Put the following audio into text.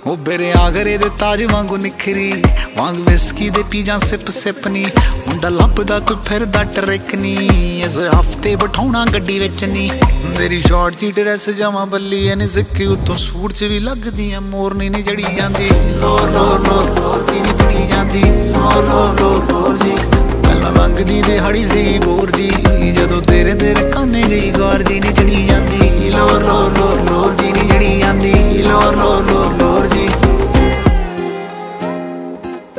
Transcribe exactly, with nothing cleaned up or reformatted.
ਉਹ ਬੇਰੇ ਆਗਰੇ ਦੇ ਤਾਜ ਵਾਂਗੂ ਨਿਖਰੀ, ਵਾਂਗ ਵਿਸਕੀ ਦੇ ਪੀ ਜਾਂ ਸਿਪ ਸਿਪ ਨੀ। ਮੁੰਡਾ ਲੱਭਦਾ ਕੋਈ ਫਿਰਦਾ ਟਰੈਕ ਨੀ, ਇਸ ਹਫਤੇ ਬਿਠਾਉਣਾ ਗੱਡੀ ਵਿੱਚ ਨੀ। ਮੇਰੀ ਸ਼ਾਰਟ ਜੀ ਡਰੈਸ ਜਮਾਂ ਬੱਲੀ ਐ ਨੀ ਸਿੱਕੀ, ਉੱਤੋਂ ਸੂਟ 'ਚ ਵੀ ਲੱਗਦੀ ਐ ਮੋਰਨੀ ਨੀ ਜੜੀ ਜਾਂਦੀ। ਲੋਰ ਲੋਰ ਲੋਰ ਲੋਰ ਜੀ ਨੀ ਜੜੀ ਜਾਂਦੀ, ਲੋਰ ਲੋਰ ਲੋਰ ਲੋਰ ਜੀ। ਪਹਿਲਾਂ ਲੰਘਦੀ ਦਿਹਾੜੀ ਸੀ ਬੋਰ ਜੀ, ਜਦੋਂ ਤੇਰੇ ਤੇਰੇ ਕਾਨੇ ਗਈ ਗੌਰ ਜੀ ਨੀ ਜੜੀ